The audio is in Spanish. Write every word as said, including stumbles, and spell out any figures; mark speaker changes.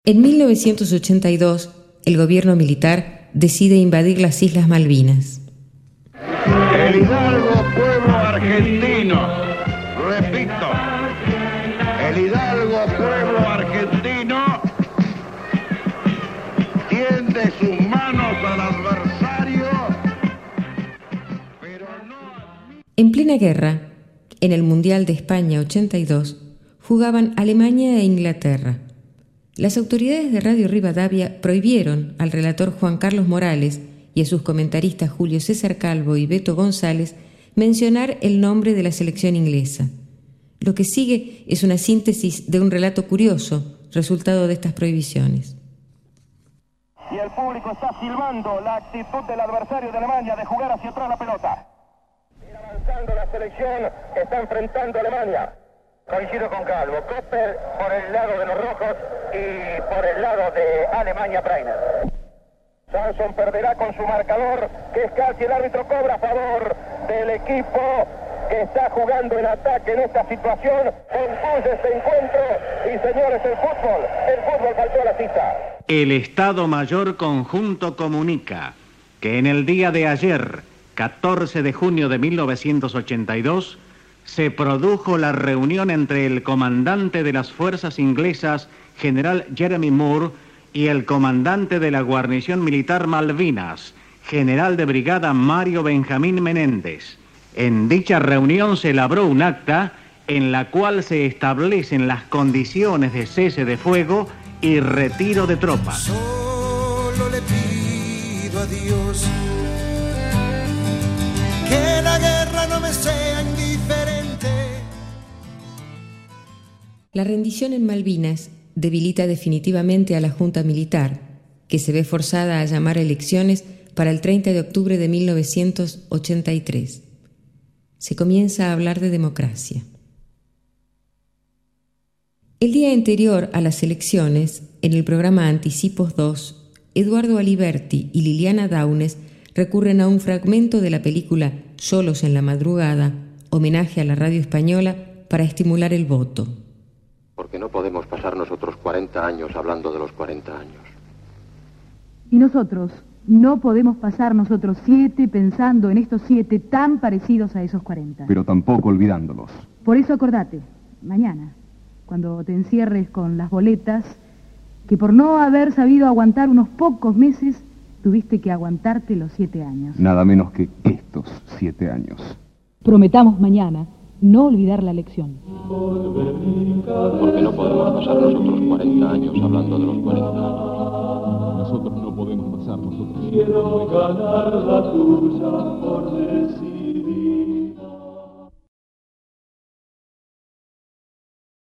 Speaker 1: En mil novecientos ochenta y dos, el gobierno militar decide invadir las Islas Malvinas.
Speaker 2: El hidalgo pueblo argentino, repito, el hidalgo pueblo argentino tiende sus manos al adversario, pero no...
Speaker 1: En plena guerra, en el Mundial de España ochenta y dos, jugaban Alemania e Inglaterra. Las autoridades de Radio Rivadavia prohibieron al relator Juan Carlos Morales y a sus comentaristas Julio César Calvo y Beto González mencionar el nombre de la selección inglesa. Lo que sigue es una síntesis de un relato curioso, resultado de estas prohibiciones.
Speaker 3: Y el público está silbando la actitud del adversario de Alemania de jugar hacia atrás la pelota. Ir avanzando la selección, está enfrentando a Alemania. Coincido con Calvo, Koppel por el lado de los rojos y por el lado de Alemania Breiner. Samson perderá con su marcador, que es casi el árbitro cobra a favor del equipo que está jugando en ataque en esta situación. Concluye este encuentro y señores, el fútbol, el fútbol faltó a la cita.
Speaker 4: El Estado Mayor Conjunto comunica que en el día de ayer, catorce de junio de mil novecientos ochenta y dos, se produjo la reunión entre el comandante de las fuerzas inglesas, general Jeremy Moore, y el comandante de la guarnición militar Malvinas, general de brigada Mario Benjamín Menéndez. En dicha reunión se elaboró un acta en la cual se establecen las condiciones de cese de fuego y retiro de tropas.
Speaker 5: Solo le pido a Dios que la guerra no me sea indiferente.
Speaker 1: La rendición en Malvinas debilita definitivamente a la Junta Militar, que se ve forzada a llamar a elecciones para el treinta de octubre de mil novecientos ochenta y tres. Se comienza a hablar de democracia. El día anterior a las elecciones, en el programa Anticipos dos, Eduardo Aliberti y Liliana Daunes recurren a un fragmento de la película Solos en la madrugada, homenaje a la radio española, para estimular el voto.
Speaker 6: Porque no podemos pasar nosotros cuarenta años hablando de los cuarenta años.
Speaker 7: Y nosotros no podemos pasar nosotros siete pensando en estos siete tan parecidos a esos cuarenta.
Speaker 8: Pero tampoco olvidándolos.
Speaker 7: Por eso acordate, mañana, cuando te encierres con las boletas, que por no haber sabido aguantar unos pocos meses, tuviste que aguantarte los siete años.
Speaker 8: Nada menos que estos siete años.
Speaker 7: Prometamos mañana no olvidar la lección.
Speaker 6: Porque no podemos pasar nosotros cuarenta años hablando de los cuarenta años.
Speaker 8: Nosotros no podemos pasar nosotros.
Speaker 9: Quiero ganar la tuya por decir.